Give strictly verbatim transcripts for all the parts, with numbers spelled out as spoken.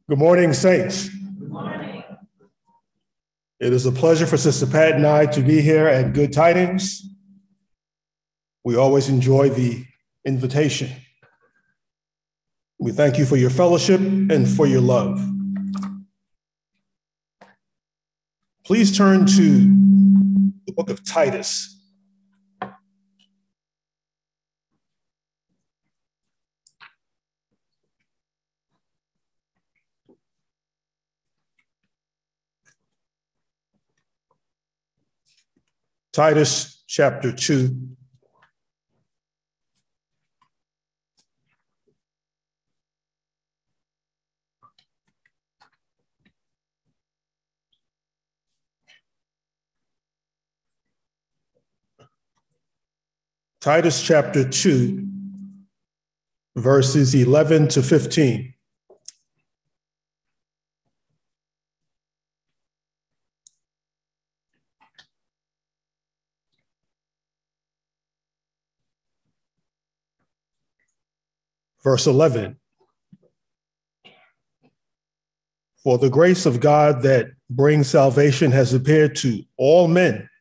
Good morning, saints. Good morning. It is a pleasure for Sister Pat and I to be here at Good Tidings. We always enjoy the invitation. We thank you for your fellowship and for your love. Please turn to the book of Titus. Titus chapter two. Titus chapter two, verses eleven to fifteen. Verse eleven. For the grace of God that brings salvation has appeared to all men,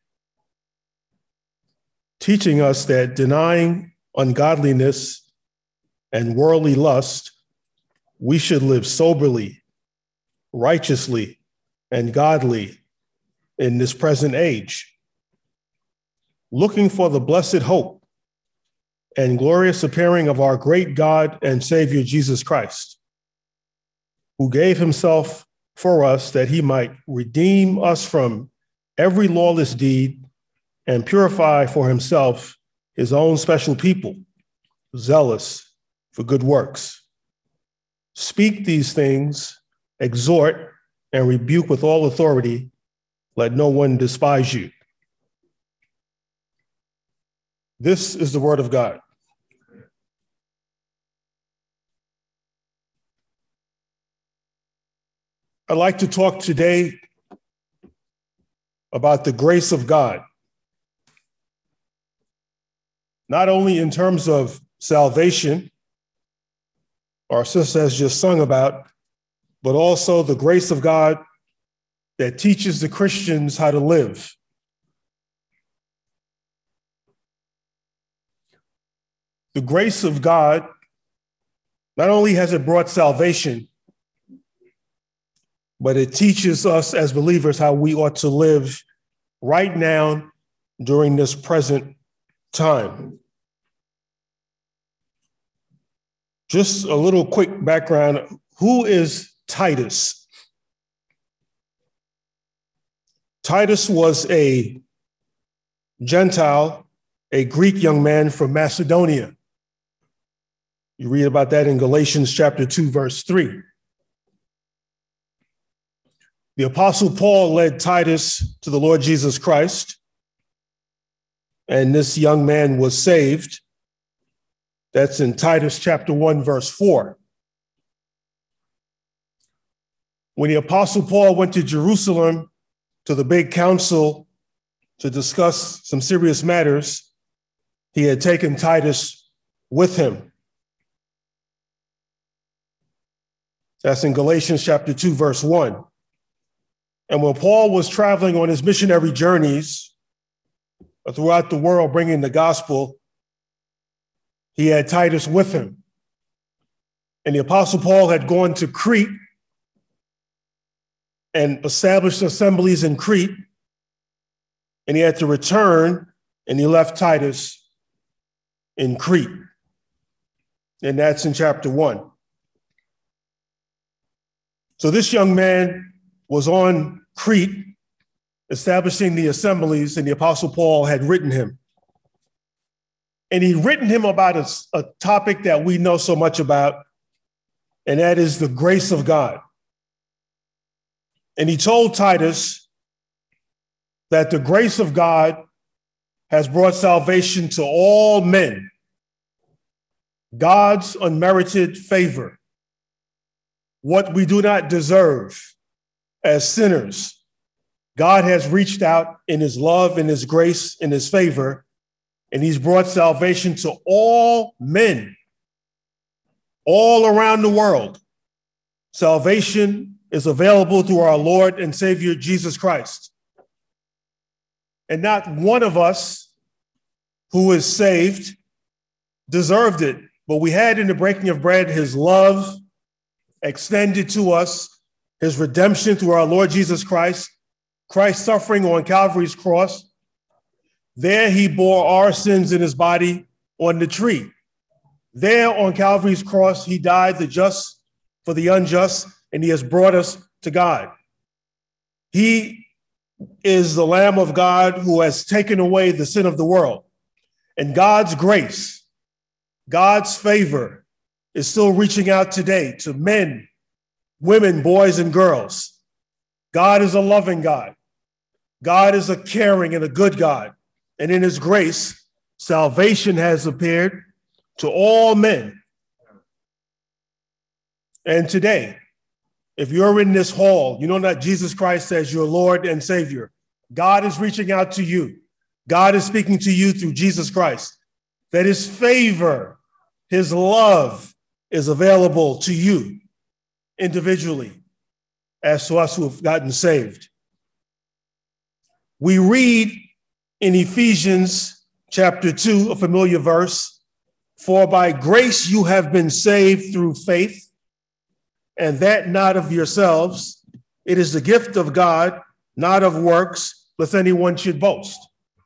teaching us that denying ungodliness and worldly lust, we should live soberly, righteously, and godly in this present age, looking for the blessed hope and glorious appearing of our great God and Savior Jesus Christ, who gave himself for us that he might redeem us from every lawless deed and purify for himself his own special people, zealous for good works. Speak these things, exhort, and rebuke with all authority. Let no one despise you. This is the word of God. I'd like to talk today about the grace of God, not only in terms of salvation, our sister has just sung about, but also the grace of God that teaches the Christians how to live. The grace of God, not only has it brought salvation, but it teaches us as believers how we ought to live right now during this present time. Just a little quick background. Who is Titus? Titus was a Gentile, a Greek young man from Macedonia. You read about that in Galatians chapter two, verse three. The Apostle Paul led Titus to the Lord Jesus Christ, and this young man was saved. That's in Titus chapter one, verse four. When the Apostle Paul went to Jerusalem to the big council to discuss some serious matters, he had taken Titus with him. That's in Galatians chapter two, verse one. And when Paul was traveling on his missionary journeys throughout the world bringing the gospel, he had Titus with him. And the Apostle Paul had gone to Crete and established assemblies in Crete, and he had to return, and he left Titus in Crete. And that's in chapter one. So this young man was on Crete, establishing the assemblies, and the Apostle Paul had written him. And he'd written him about a, a topic that we know so much about, and that is the grace of God. And he told Titus that the grace of God has brought salvation to all men, God's unmerited favor, what we do not deserve as sinners. God has reached out in his love, in his grace, in his favor, and he's brought salvation to all men, all around the world. Salvation is available through our Lord and Savior, Jesus Christ. And not one of us who is saved deserved it, but we had in the breaking of bread his love extended to us, his redemption through our Lord Jesus Christ, Christ suffering on Calvary's cross. There he bore our sins in his body on the tree. There on Calvary's cross, he died the just for the unjust, and he has brought us to God. He is the Lamb of God who has taken away the sin of the world. And God's grace, God's favor is still reaching out today to men, women, boys, and girls. God is a loving God. God is a caring and a good God. And in his grace, salvation has appeared to all men. And today, if you're in this hall, you know that Jesus Christ as your Lord and Savior. God is reaching out to you. God is speaking to you through Jesus Christ. That his favor, his love is available to you individually as to us who have gotten saved. We read in Ephesians chapter two, a familiar verse, for by grace you have been saved through faith, and that not of yourselves. It is the gift of God, not of works, lest anyone should boast.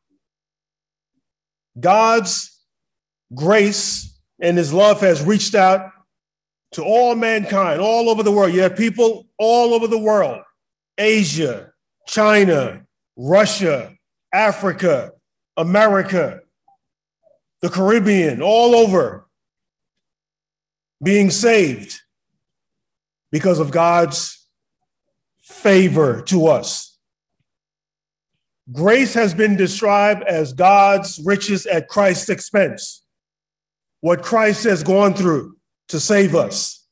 God's grace and his love has reached out to all mankind, all over the world. You have people all over the world, Asia, China, Russia, Africa, America, the Caribbean, all over, being saved because of God's favor to us. Grace has been described as God's riches at Christ's expense, what Christ has gone through to save us,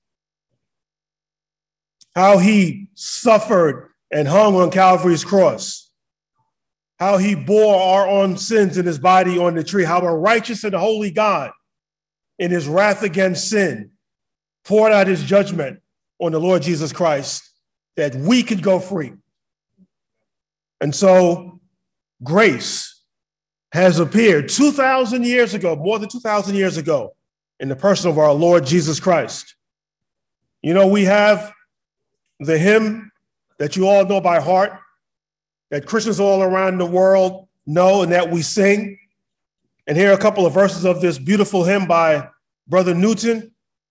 how he suffered and hung on Calvary's cross, how he bore our own sins in his body on the tree, how a righteous and holy God in his wrath against sin poured out his judgment on the Lord Jesus Christ that we could go free. And so grace has appeared two thousand years ago, more than two thousand years ago, in the person of our Lord Jesus Christ. You know, we have the hymn that you all know by heart, that Christians all around the world know and that we sing. And here are a couple of verses of this beautiful hymn by Brother Newton.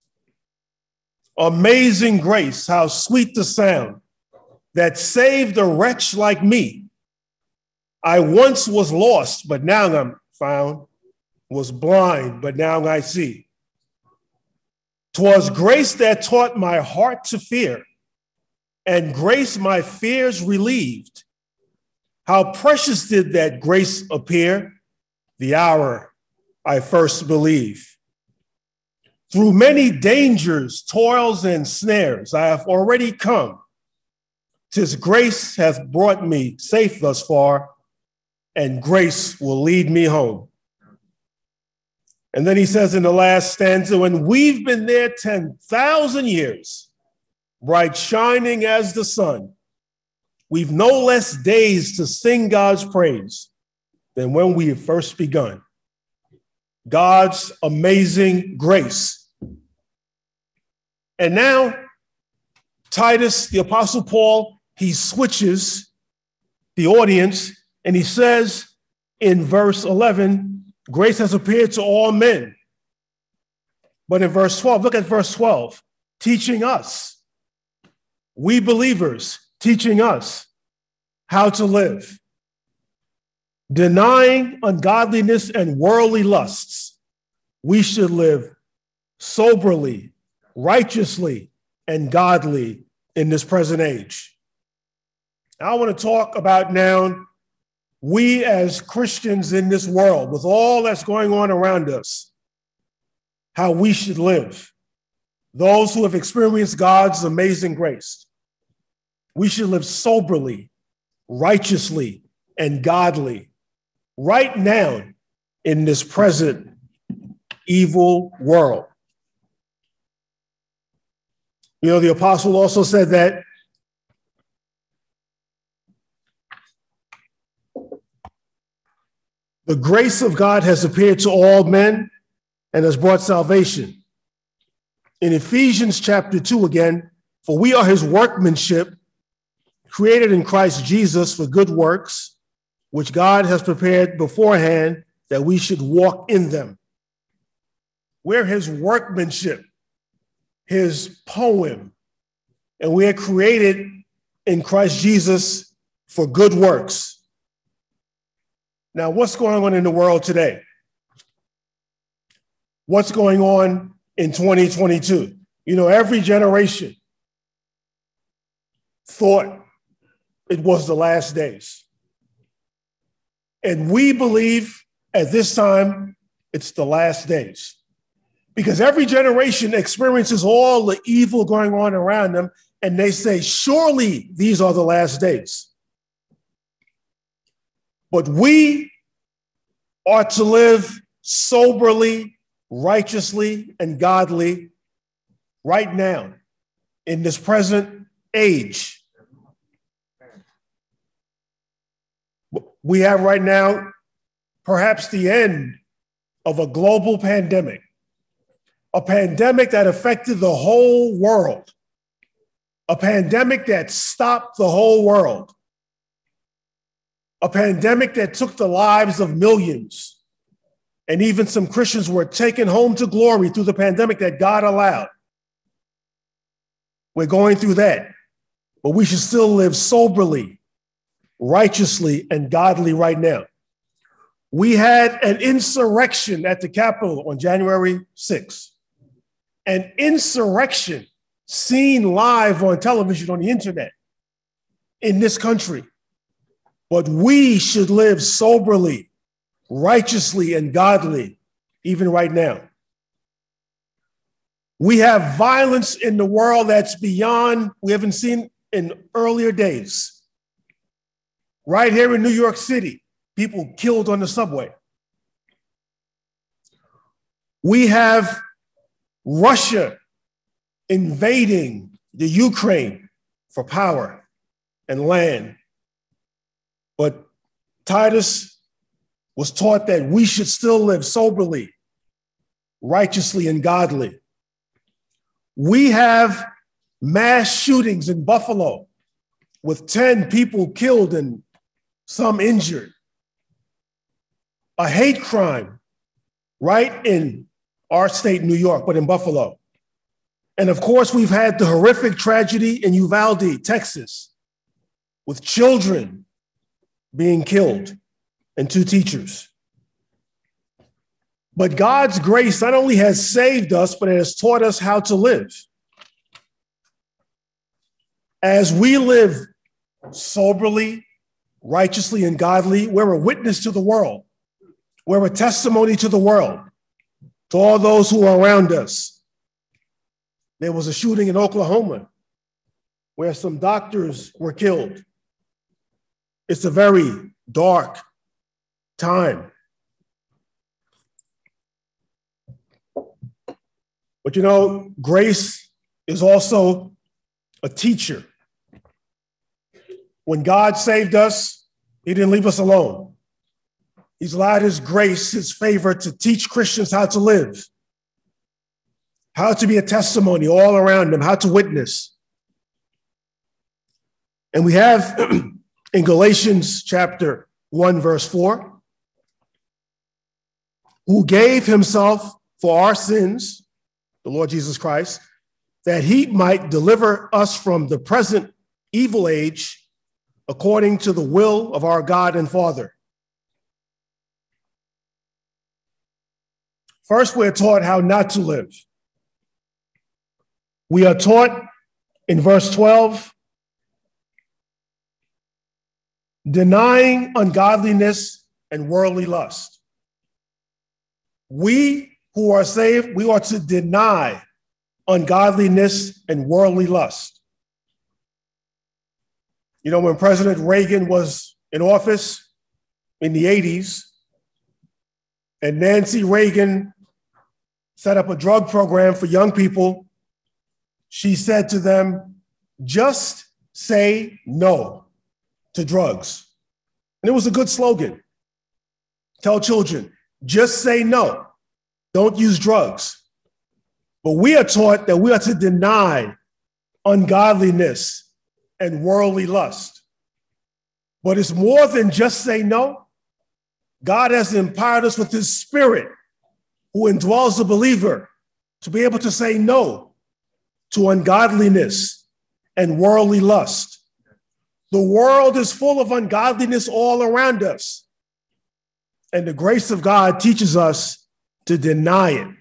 Amazing grace, how sweet the sound that saved a wretch like me. I once was lost, but now I'm found, was blind, but now I see. 'Twas grace that taught my heart to fear, and grace my fears relieved. How precious did that grace appear the hour I first believed. Through many dangers, toils, and snares, I have already come. 'Tis grace hath brought me safe thus far, and grace will lead me home. And then he says in the last stanza, when we've been there ten thousand years, bright shining as the sun, we've no less days to sing God's praise than when we have first begun. God's amazing grace. And now, Titus, the Apostle Paul, he switches the audience and he says in verse eleven, grace has appeared to all men. But in verse twelve, look at verse twelve, teaching us, we believers, teaching us how to live, denying ungodliness and worldly lusts. We should live soberly, righteously, and godly in this present age. I want to talk about now, we as Christians in this world, with all that's going on around us, how we should live. Those who have experienced God's amazing grace. We should live soberly, righteously, and godly right now in this present evil world. You know, the apostle also said that the grace of God has appeared to all men and has brought salvation. In Ephesians chapter two again, for we are his workmanship, created in Christ Jesus for good works, which God has prepared beforehand that we should walk in them. We're his workmanship, his poem, and we are created in Christ Jesus for good works. Now, what's going on in the world today? What's going on in twenty twenty-two? You know, every generation thought it was the last days. And we believe at this time it's the last days. Because every generation experiences all the evil going on around them, and they say, surely these are the last days. But we are to live soberly, righteously, and godly right now in this present age. We have right now perhaps the end of a global pandemic, a pandemic that affected the whole world, a pandemic that stopped the whole world, a pandemic that took the lives of millions. And even some Christians were taken home to glory through the pandemic that God allowed. We're going through that, but we should still live soberly, righteously, and godly right now. We had an insurrection at the Capitol on January sixth. An insurrection seen live on television, on the internet, in this country. But we should live soberly, righteously, and godly, even right now. We have violence in the world that's beyond, we haven't seen in earlier days. Right here in New York City, people killed on the subway. We have Russia invading the Ukraine for power and land. But Titus was taught that we should still live soberly, righteously, and godly. We have mass shootings in Buffalo with ten people killed and some injured. A hate crime right in our state, New York, but in Buffalo. And of course, we've had the horrific tragedy in Uvalde, Texas, with children being killed and two teachers. But God's grace not only has saved us, but it has taught us how to live. As we live soberly, righteously, and godly, we're a witness to the world. We're a testimony to the world, to all those who are around us. There was a shooting in Oklahoma where some doctors were killed. It's a very dark time. But you know, grace is also a teacher. When God saved us, he didn't leave us alone. He's allowed his grace, his favor to teach Christians how to live, how to be a testimony all around them, how to witness. And we have in Galatians chapter one, verse four, who gave himself for our sins, the Lord Jesus Christ, that he might deliver us from the present evil age according to the will of our God and Father. First, we're taught how not to live. We are taught in verse twelve, denying ungodliness and worldly lust. We who are saved, we ought to deny ungodliness and worldly lust. You know, when President Reagan was in office in the eighties, and Nancy Reagan set up a drug program for young people, She said to them, just say no to drugs. And it was a good slogan. Tell children, just say no. Don't use drugs. But we are taught that we are to deny ungodliness and worldly lust. But it's more than just say no. God has empowered us with his spirit who indwells the believer to be able to say no to ungodliness and worldly lust. The world is full of ungodliness all around us. And the grace of God teaches us to deny it.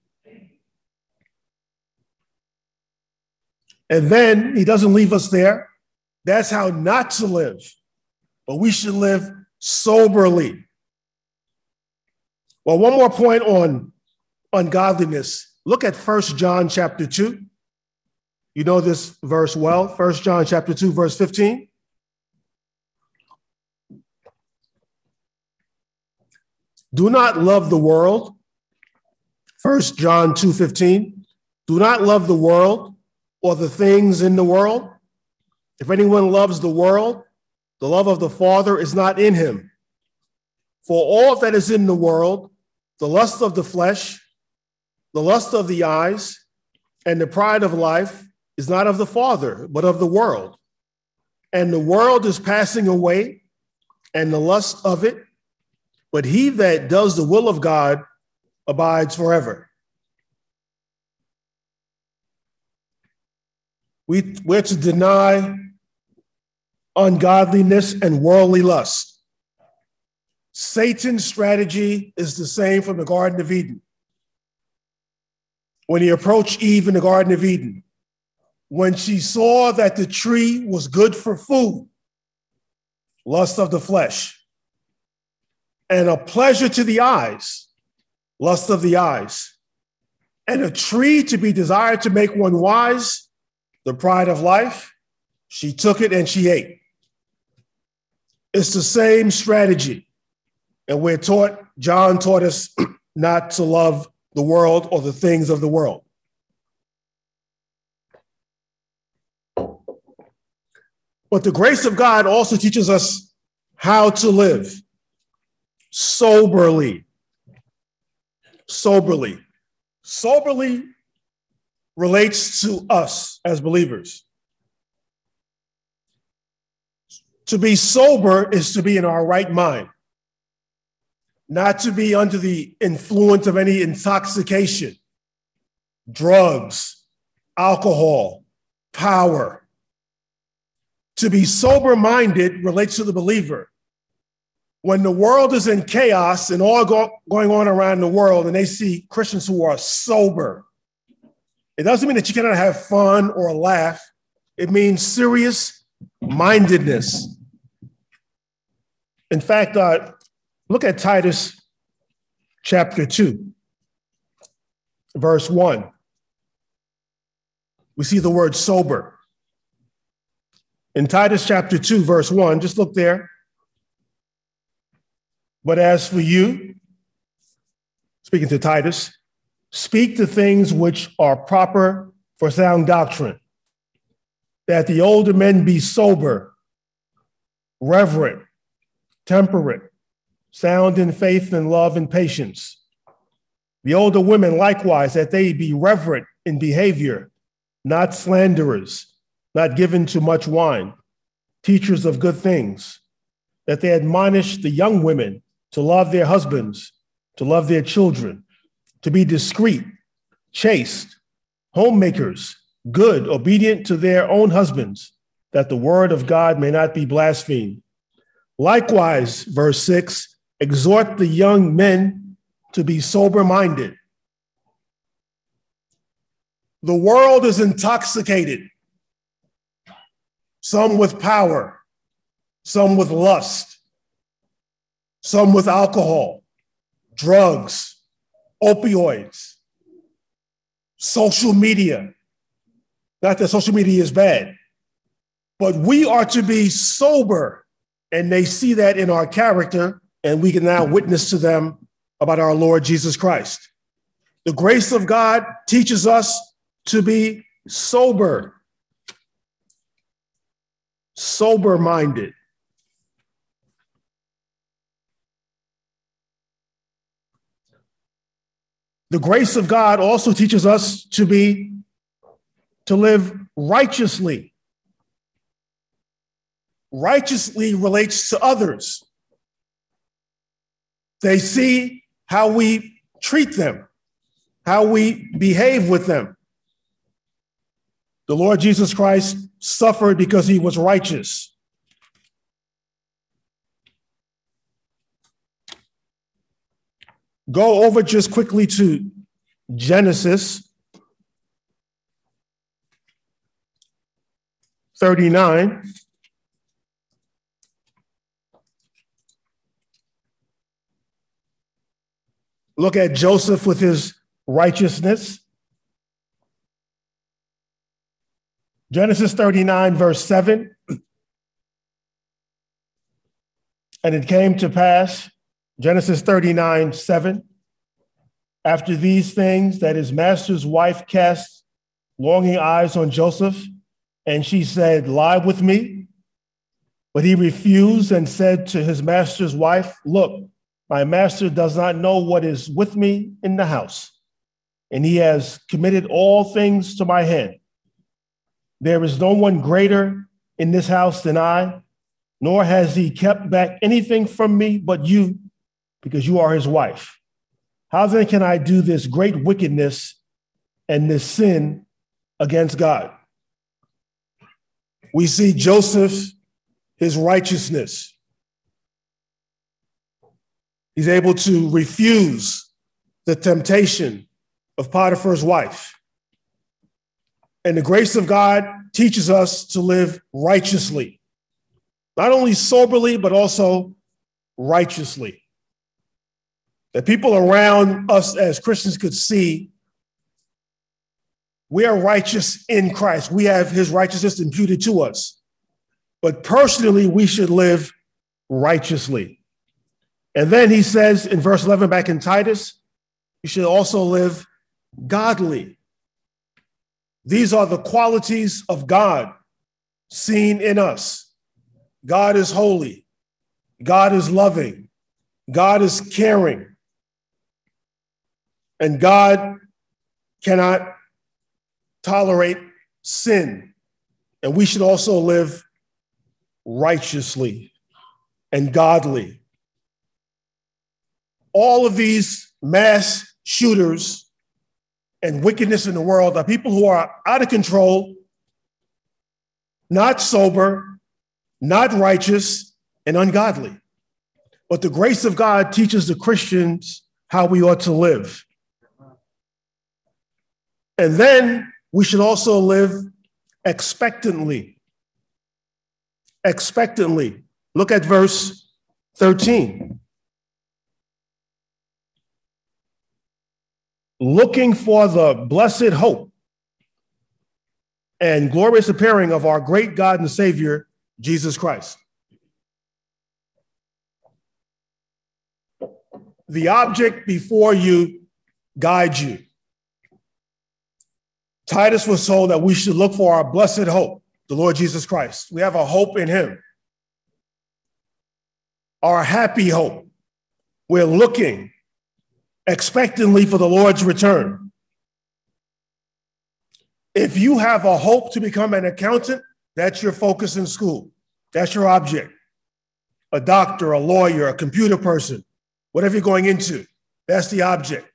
And then he doesn't leave us there. That's how not to live. But we should live soberly. Well, one more point on ungodliness. Look at First John chapter two. You know this verse well. First John chapter two, verse fifteen. Do not love the world. First John two fifteen. Do not love the world or the things in the world. If anyone loves the world, the love of the Father is not in him. For all that is in the world, the lust of the flesh, the lust of the eyes, and the pride of life is not of the Father, but of the world. And the world is passing away, and the lust of it, but he that does the will of God abides forever. We, we're to deny ungodliness and worldly lust. Satan's strategy is the same from the Garden of Eden. When he approached Eve in the Garden of Eden, when she saw that the tree was good for food, lust of the flesh, and a pleasure to the eyes, lust of the eyes, and a tree to be desired to make one wise, the pride of life, she took it and she ate. It's the same strategy. And we're taught, John taught us not to love the world or the things of the world. But the grace of God also teaches us how to live soberly. Soberly. Soberly relates to us as believers. To be sober is to be in our right mind, not to be under the influence of any intoxication, drugs, alcohol, power. To be sober-minded relates to the believer. When the world is in chaos and all go- going on around the world and they see Christians who are sober, it doesn't mean that you cannot have fun or laugh. It means serious mindedness. In fact, uh, look at Titus chapter two, verse one. We see the word sober. In Titus chapter two, verse one, just look there. But as for you, speaking to Titus, speak the things which are proper for sound doctrine, that the older men be sober, reverent, temperate, sound in faith and love and patience. The older women likewise, that they be reverent in behavior, not slanderers, not given to much wine, teachers of good things, that they admonish the young women to love their husbands, to love their children, to be discreet, chaste, homemakers, good, obedient to their own husbands, that the word of God may not be blasphemed. Likewise, verse six, exhort the young men to be sober-minded. The world is intoxicated, some with power, some with lust, some with alcohol, drugs, opioids, social media. Not that social media is bad, but we are to be sober, and they see that in our character, and we can now witness to them about our Lord Jesus Christ. The grace of God teaches us to be sober, sober-minded. The grace of God also teaches us to be, to live righteously. Righteously relates to others. They see how we treat them, how we behave with them. The Lord Jesus Christ suffered because he was righteous. Go over just quickly to Genesis thirty-nine. Look at Joseph with his righteousness. Genesis thirty-nine, verse seven. And it came to pass, Genesis thirty-nine, seven, after these things, that his master's wife cast longing eyes on Joseph, and she said, lie with me. But he refused and said to his master's wife, look, my master does not know what is with me in the house, and he has committed all things to my hand. There is no one greater in this house than I, nor has he kept back anything from me but you, because you are his wife. How then can I do this great wickedness and this sin against God? We see Joseph, his righteousness. He's able to refuse the temptation of Potiphar's wife. And the grace of God teaches us to live righteously, not only soberly, but also righteously. That people around us as Christians could see we are righteous in Christ. We have his righteousness imputed to us. But personally, we should live righteously. And then he says in verse eleven back in Titus, you should also live godly. These are the qualities of God seen in us. God is holy. God is loving. God is caring. And God cannot tolerate sin. And we should also live righteously and godly. All of these mass shooters and wickedness in the world are people who are out of control, not sober, not righteous, and ungodly. But the grace of God teaches the Christians how we ought to live. And then we should also live expectantly. Expectantly. Look at verse thirteen. Looking for the blessed hope and glorious appearing of our great God and Savior, Jesus Christ. The object before you guides you. Titus was told that we should look for our blessed hope, the Lord Jesus Christ. We have a hope in him. Our happy hope. We're looking expectantly for the Lord's return. If you have a hope to become an accountant, that's your focus in school. That's your object. A doctor, a lawyer, a computer person, whatever you're going into, that's the object.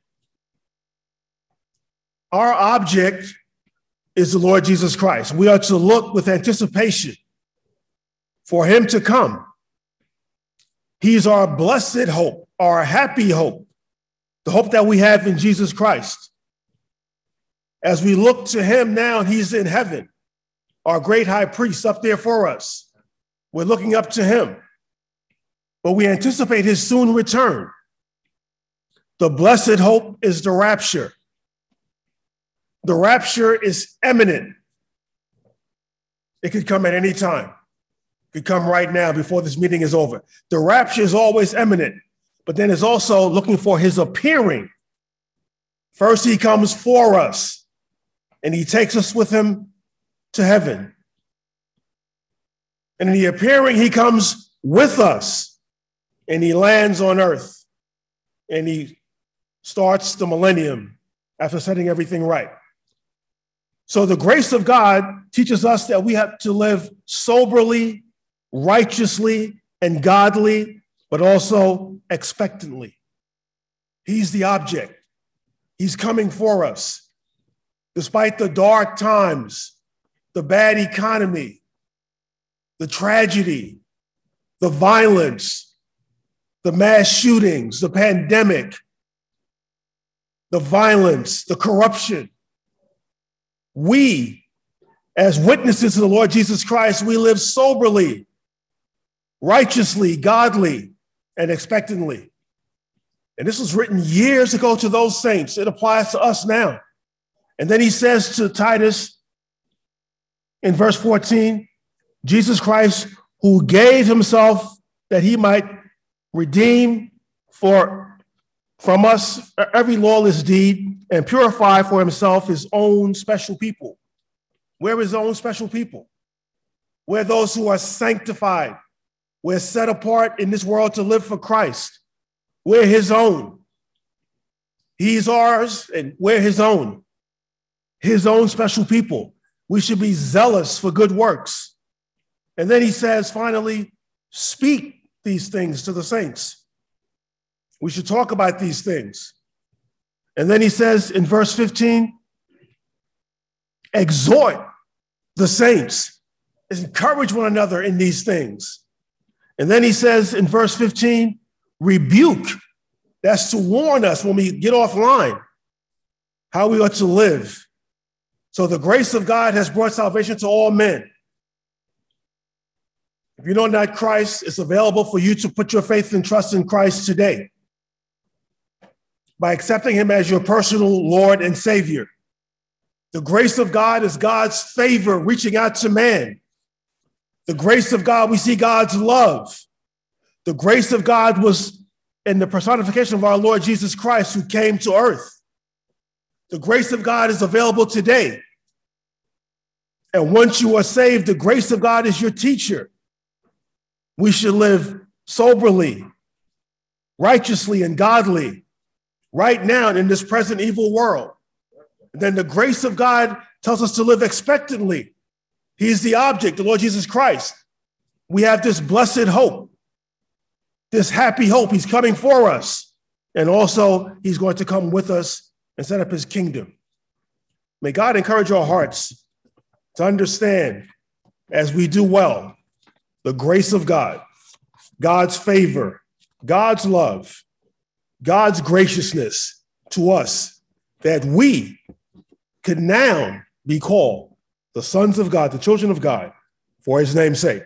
Our object is the Lord Jesus Christ. We are to look with anticipation for him to come. He's our blessed hope, our happy hope. The hope that we have in Jesus Christ. As we look to him now, he's in heaven, our great high priest up there for us. We're looking up to him, but we anticipate his soon return. The blessed hope is the rapture. The rapture is imminent. It could come at any time. It could come right now before this meeting is over. The rapture is always imminent. But then it's also looking for his appearing. First, he comes for us. and he takes us with him to heaven. And in the appearing, he comes with us, and he lands on earth, and he starts the millennium after setting everything right. So the grace of God teaches us that we have to live soberly, righteously, and godly, but also expectantly. He's the object. He's coming for us. Despite the dark times, the bad economy, the tragedy, the violence, the mass shootings, the pandemic, the violence, the corruption, we, as witnesses to the Lord Jesus Christ, we live soberly, righteously, godly, and expectantly. And this was written years ago to those saints. It applies to us now. And then he says to Titus in verse fourteen, Jesus Christ, who gave himself that he might redeem for from us every lawless deed and purify for himself his own special people. We're his own special people. We're those who are sanctified. We're set apart in this world to live for Christ. We're his own. He's ours and we're his own. His own special people. We should be zealous for good works. And then he says, finally, speak these things to the saints. We should talk about these things. And then he says in verse fifteen, exhort the saints, encourage one another in these things. And then he says in verse fifteen, rebuke. That's to warn us when we get offline how we ought to live. So the grace of God has brought salvation to all men. If you know not Christ, it's available for you to put your faith and trust in Christ today by accepting him as your personal Lord and Savior. The grace of God is God's favor reaching out to man. The grace of God, we see God's love. The grace of God was in the personification of our Lord Jesus Christ, who came to earth. The grace of God is available today. And once you are saved, the grace of God is your teacher. We should live soberly, righteously, and godly right now in this present evil world. And then the grace of God tells us to live expectantly. He's the object, the Lord Jesus Christ. We have this blessed hope, this happy hope. He's coming for us. And also, he's going to come with us and set up his kingdom. May God encourage our hearts to understand, as we do well, the grace of God, God's favor, God's love, God's graciousness to us, that we could now be called the sons of God, the children of God, for his name's sake.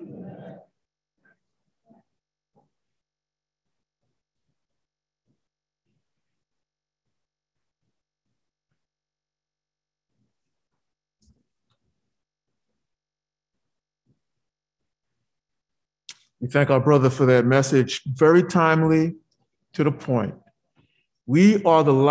We thank our brother for that message, very timely, to the point. We are the